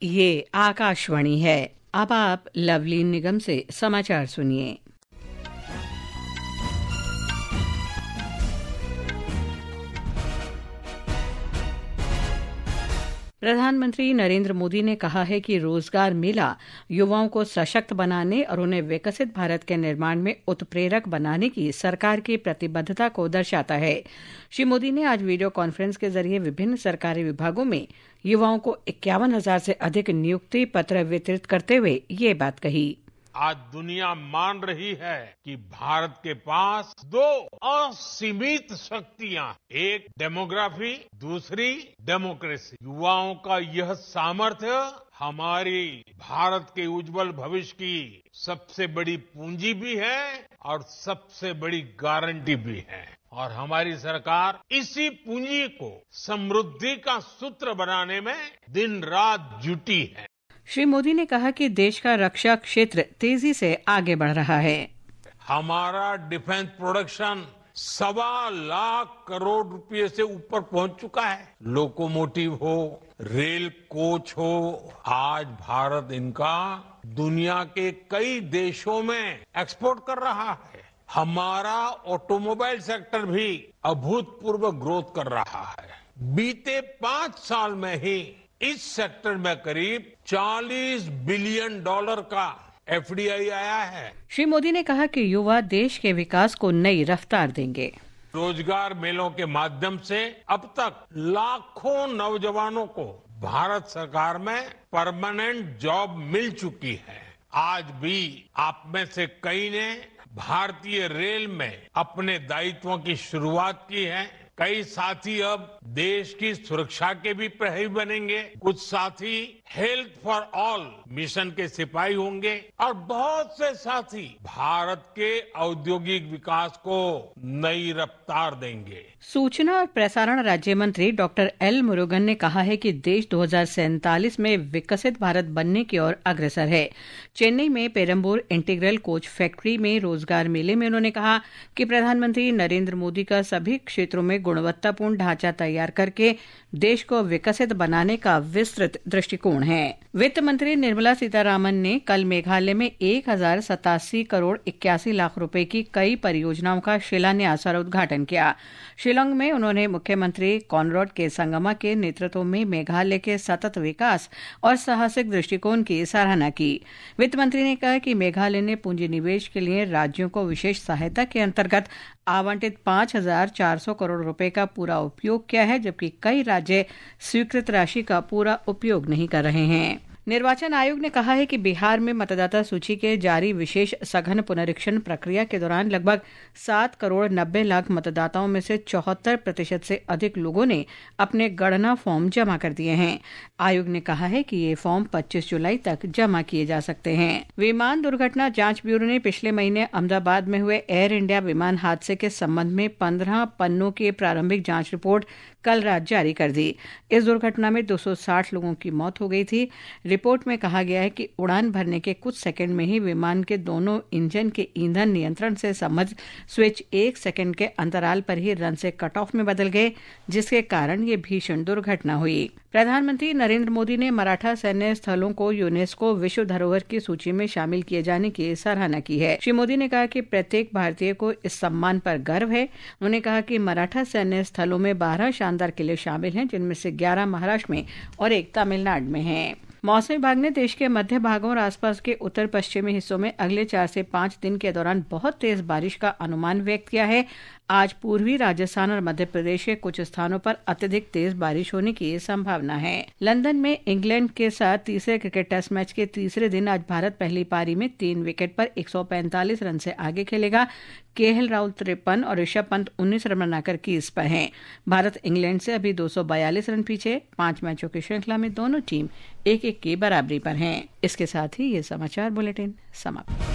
ये आकाशवाणी है। अब आप लवलीन निगम से समाचार सुनिए। प्रधानमंत्री नरेंद्र मोदी ने कहा है कि रोजगार मेला युवाओं को सशक्त बनाने और उन्हें विकसित भारत के निर्माण में उत्प्रेरक बनाने की सरकार की प्रतिबद्धता को दर्शाता है। श्री मोदी ने आज वीडियो कॉन्फ्रेंस के जरिए विभिन्न सरकारी विभागों में युवाओं को 51,000 से अधिक नियुक्ति पत्र वितरित करते हुए ये बात कही। आज दुनिया मान रही है कि भारत के पास दो असीमित शक्तियां, एक डेमोग्राफी, दूसरी डेमोक्रेसी। युवाओं का यह सामर्थ्य हमारी भारत के उज्जवल भविष्य की सबसे बड़ी पूंजी भी है और सबसे बड़ी गारंटी भी है। और हमारी सरकार इसी पूंजी को समृद्धि का सूत्र बनाने में दिन रात जुटी है। श्री मोदी ने कहा कि देश का रक्षा क्षेत्र तेजी से आगे बढ़ रहा है। हमारा डिफेंस प्रोडक्शन 1.25 लाख करोड़ रुपए से ऊपर पहुंच चुका है। लोकोमोटिव हो, रेल कोच हो, आज भारत इनका दुनिया के कई देशों में एक्सपोर्ट कर रहा है। हमारा ऑटोमोबाइल सेक्टर भी अभूतपूर्व ग्रोथ कर रहा है। बीते 5 साल में ही इस सेक्टर में करीब $40 बिलियन का एफडीआई आया है। श्री मोदी ने कहा कि युवा देश के विकास को नई रफ्तार देंगे। रोजगार मेलों के माध्यम से अब तक लाखों नौजवानों को भारत सरकार में परमानेंट जॉब मिल चुकी है। आज भी आप में से कई ने भारतीय रेल में अपने दायित्वों की शुरुआत की है। कई साथी अब देश की सुरक्षा के भी प्रहरी बनेंगे, कुछ साथी हेल्थ फॉर ऑल मिशन के सिपाही होंगे और बहुत से साथी भारत के औद्योगिक विकास को नई रफ्तार देंगे। सूचना और प्रसारण राज्य मंत्री डॉक्टर एल मुरुगन ने कहा है कि देश 2047 में विकसित भारत बनने की ओर अग्रसर है। चेन्नई में पेरम्बूर इंटीग्रल कोच फैक्ट्री में रोजगार मेले में उन्होंने कहा कि प्रधानमंत्री नरेंद्र मोदी का सभी क्षेत्रों में गुणवत्तापूर्ण ढांचा तैयार करके देश को विकसित बनाने का विस्तृत दृष्टिकोण है। वित्त मंत्री निर्मला सीतारामन ने कल मेघालय में 1,087 करोड़ 81 लाख रुपए की कई परियोजनाओं का शिलान्यास और उद्घाटन किया। शिलांग में उन्होंने मुख्यमंत्री कॉनरॉड के संगमा के नेतृत्व में मेघालय के सतत विकास और साहसिक दृष्टिकोण की सराहना की। वित्त मंत्री ने कहा कि मेघालय ने पूंजी निवेश के लिए राज्यों को विशेष सहायता के अंतर्गत आवंटित 5,400 करोड़ रुपए का पूरा उपयोग किया है, जबकि कई राज्य स्वीकृत राशि का पूरा उपयोग नहीं कर रहे हैं। निर्वाचन आयोग ने कहा है कि बिहार में मतदाता सूची के जारी विशेष सघन पुनरीक्षण प्रक्रिया के दौरान लगभग 7 करोड़ 90 लाख मतदाताओं में से 74% से अधिक लोगों ने अपने गणना फॉर्म जमा कर दिए हैं। आयोग ने कहा है कि ये फॉर्म 25 जुलाई तक जमा किए जा सकते हैं। विमान दुर्घटना जांच ब्यूरो ने पिछले महीने अहमदाबाद में हुए एयर इंडिया विमान हादसे के संबंध में 15 पन्नों की प्रारंभिक जांच रिपोर्ट कल रात जारी कर दी। इस दुर्घटना में 260 लोगों की मौत हो गई थी। रिपोर्ट में कहा गया है कि उड़ान भरने के कुछ सेकंड में ही विमान के दोनों इंजन के ईंधन नियंत्रण से संबद्ध स्विच 1 सेकंड के अंतराल पर ही रन से कट ऑफ में बदल गए, जिसके कारण ये भीषण दुर्घटना हुई। प्रधानमंत्री नरेंद्र मोदी ने मराठा सैन्य स्थलों को यूनेस्को विश्व धरोहर की सूची में शामिल किए जाने की सराहना की है। श्री मोदी ने कहा कि प्रत्येक भारतीय को इस सम्मान पर गर्व है। उन्होंने कहा कि मराठा सैन्य स्थलों में 12 शानदार किले शामिल हैं, जिनमें से 11 महाराष्ट्र में और 1 तमिलनाडु में हैं। मौसम विभाग ने देश के मध्य भागों और आसपास के उत्तर पश्चिमी हिस्सों में अगले 4 से 5 दिन के दौरान बहुत तेज बारिश का अनुमान व्यक्त किया है। आज पूर्वी राजस्थान और मध्य प्रदेश के कुछ स्थानों पर अत्यधिक तेज बारिश होने की संभावना है। लंदन में इंग्लैंड के साथ तीसरे क्रिकेट टेस्ट मैच के तीसरे दिन आज भारत पहली पारी में 3 विकेट पर 145 रन से आगे खेलेगा। केएल राहुल 53 और ऋषभ पंत 19 रन बनाकर क्रीज पर हैं। भारत इंग्लैंड से अभी 242 रन पीछे। 5 मैचों की श्रृंखला में दोनों टीम 1-1 की बराबरी पर हैं। इसके साथ ही ये समाचार बुलेटिन समाप्त।